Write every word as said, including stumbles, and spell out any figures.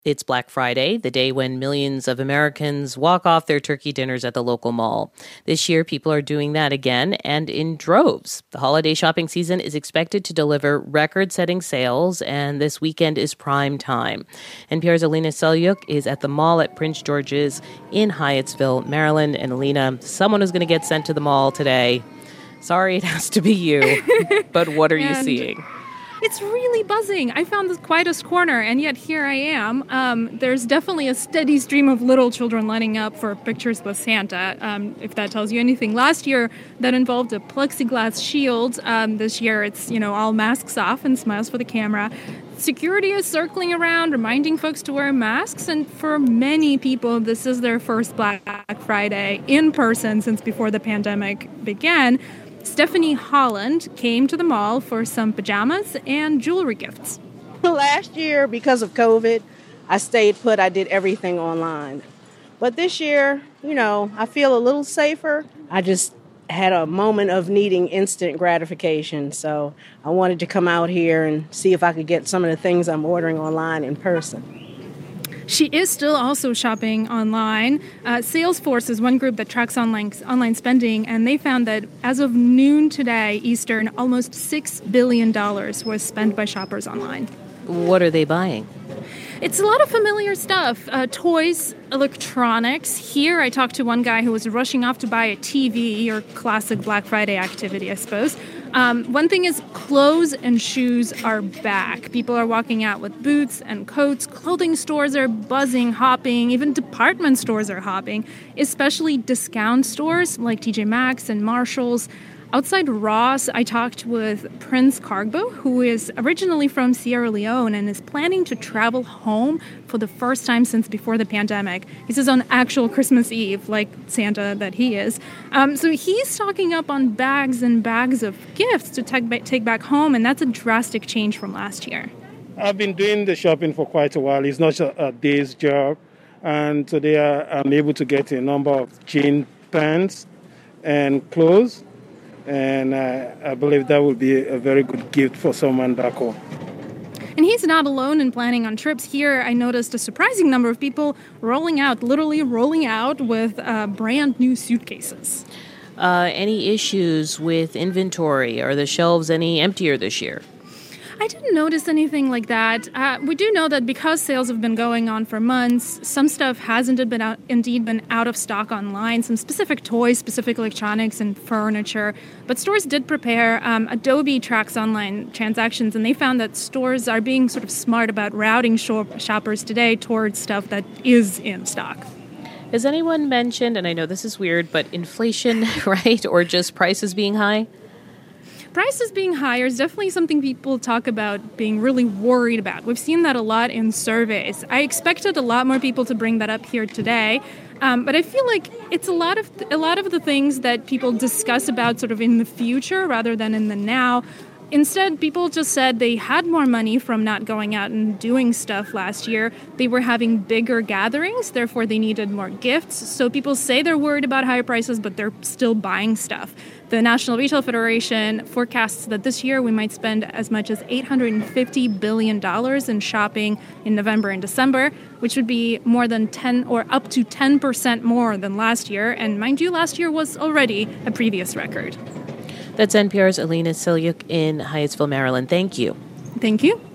It's Black Friday, the day when millions of Americans walk off their turkey dinners at the local mall. This year, people are doing that again and in droves. The holiday shopping season is expected to deliver record-setting sales, and this weekend is prime time. N P R's Alina Selyukh is at the mall at Prince George's in Hyattsville, Maryland. And Alina, someone is going to get sent to the mall today. Sorry, it has to be you. But what are you seeing? It's really buzzing. I found the quietest corner, and yet here I am. Um, there's definitely a steady stream of little children lining up for pictures with Santa, um, if that tells you anything. Last year, that involved a plexiglass shield. Um, this year, it's, you know, all masks off and smiles for the camera. Security is circling around, reminding folks to wear masks, and for many people, this is their first Black Friday in person since before the pandemic began. Stephanie Holland came to the mall for some pajamas and jewelry gifts. Last year, because of COVID, I stayed put. I did everything online. But this year, you know, I feel a little safer. I just had a moment of needing instant gratification. So I wanted to come out here and see if I could get some of the things I'm ordering online in person. She is still also shopping online. Uh, Salesforce is one group that tracks online online spending, and they found that as of noon today, Eastern, almost six billion dollars was spent by shoppers online. What are they buying? It's a lot of familiar stuff, uh, toys, electronics. Here I talked to one guy who was rushing off to buy a T V, or classic Black Friday activity, I suppose. Um, one thing is clothes and shoes are back. People are walking out with boots and coats. Clothing stores are buzzing, hopping. Even department stores are hopping, especially discount stores like T J Maxx and Marshalls. Outside Ross, I talked with Prince Cargbo, who is originally from Sierra Leone and is planning to travel home for the first time since before the pandemic. He says on actual Christmas Eve, like Santa that he is. Um, so he's stocking up on bags and bags of gifts to take take back home, and that's a drastic change from last year. I've been doing the shopping for quite a while. It's not a, a day's job. And today I, I'm able to get a number of jean pants and clothes. And uh, I believe that would be a very good gift for someone back home. And he's not alone in planning on trips. Here, I noticed a surprising number of people rolling out, literally rolling out with uh, brand new suitcases. Uh, any issues with inventory? Are the shelves any emptier this year? I didn't notice anything like that. Uh, we do know that because sales have been going on for months, some stuff hasn't been out, indeed been out of stock online, some specific toys, specific electronics, and furniture. But stores did prepare. Um, Adobe tracks online transactions, and they found that stores are being sort of smart about routing shop- shoppers today towards stuff that is in stock. Has anyone mentioned, and I know this is weird, but inflation, right? Or just prices being high? Prices being higher is definitely something people talk about being really worried about. We've seen that a lot in surveys. I expected a lot more people to bring that up here today, um, but I feel like it's a lot of a lot of the things that people discuss about sort of in the future rather than in the now. Instead, people just said they had more money from not going out and doing stuff last year. They were having bigger gatherings, therefore they needed more gifts. So people say they're worried about higher prices, but they're still buying stuff. The National Retail Federation forecasts that this year we might spend as much as eight hundred fifty billion dollars in shopping in November and December, which would be more than ten or up to ten percent more than last year. And mind you, last year was already a previous record. That's N P R's Alina Selyukh in Hyattsville, Maryland. Thank you. Thank you.